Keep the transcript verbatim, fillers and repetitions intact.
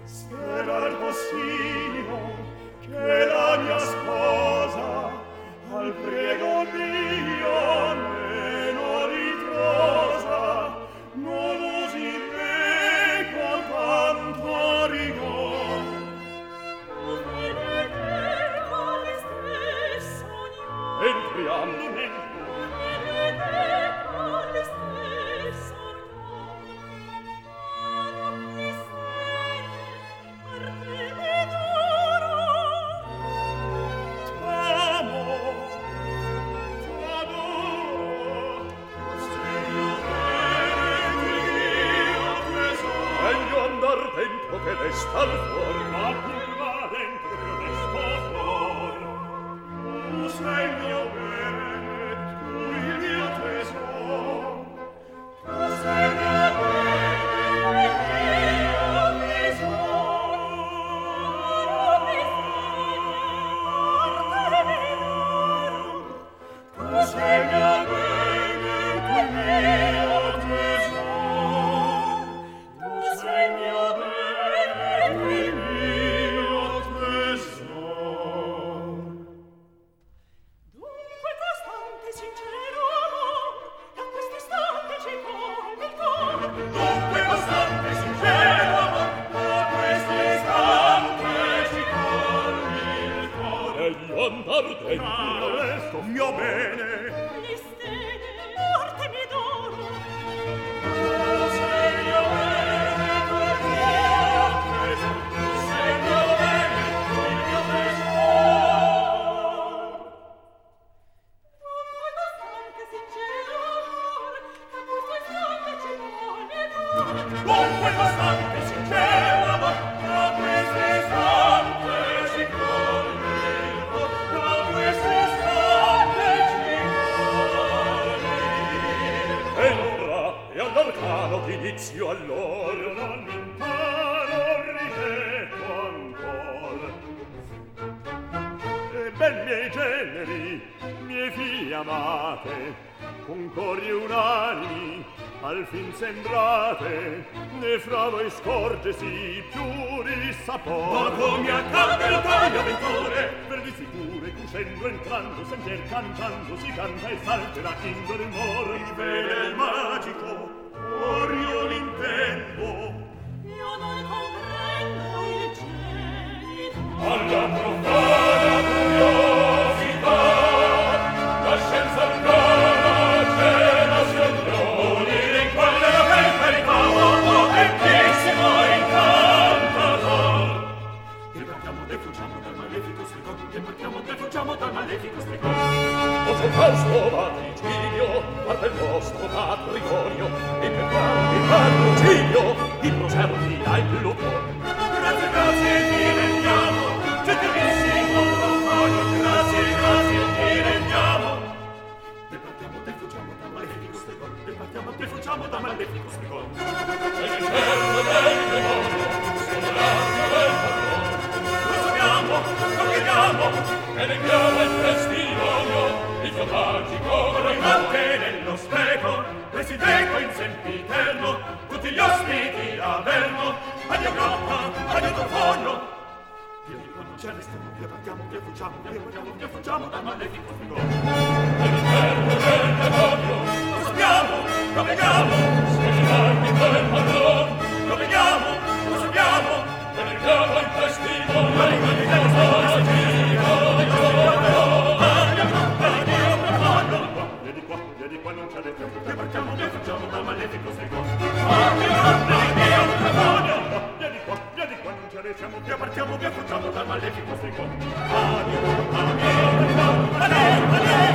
sperar possimo che la mia sposa al prego mio meno ritrosa non usi me con tanto rigor. Entriamo dentro che resta al fuor, ma pur va dentro che resta al fuor. Tu sei il mio bene, tu il mio tesoro, tu sei il mio bene, il mio tesoro. Tu sei il mio bene, tu il mio tesoro. Questo mio bene, le stelle morte mi dono. tu sei mio bene, tu il mio tesoro, tu sei mio bene, tu il mio tesoro. Dunque costante sincero amor, a questo istante ci vuole amor. Dunque costante sincero amor, a questo istante ci vuole. All'arcano d'inizio all'oro non lontano ripeto ancor. E ben miei generi, miei figli amate, con cori unanimi al fin sembrate, ne fra voi scorgesi più risapore. Ma come accade il taglio avventure, per di sicure cuscendo entrando, sentier cantando, si canta e salterà indole il moro. Il bene il magico, or io l'intendo, Io non comprendo il gelito. alla profana curiosità, la scienza arcana cena si addoni, in quale la bel carità, potentissimo incantador. Che partiamo, defuggiamo dal malefico stregone, che partiamo, defuggiamo dal malefico stregone. O sul falso matricinio, guarda il nostro matrimonio, e per grandi patrocinio, di proservi dai più lucro. Grazie, grazie, ti rendiamo, gentilissimo Antonio, grazie, grazie, ti rendiamo. Departiamo, defuggiamo dal malefico stregone, departiamo, defuggiamo dal malefico stregone. E l'inferno del demonio, sonorato del padrone, lo suoniamo, lo chiediamo, e leghiamo il testimonio. Il suo magico rimante nello spreco, presideco in sempiterno, tutti gli ospiti averno, addio groppa, addio tofono. Via di qua non c'è restiamo, via partiamo, via fuggiamo, via fuggiamo, via fuggiamo dal malefico stregone. E l'inferno del demonio, lo sappiamo, lo vediamo, scongiurarmi del padrone, lo vediamo, lo sappiamo, e leghiamo il testimonio, ma rimani dello qua non c'è del tempo, che partiamo, che facciamo dal malefico stregone. Ah, che grande Dio, demonio! Via di qua, via di qua non c'è del tempo, che partiamo, che facciamo dal malefico stregone. Addio, addio, addio, addio, addio.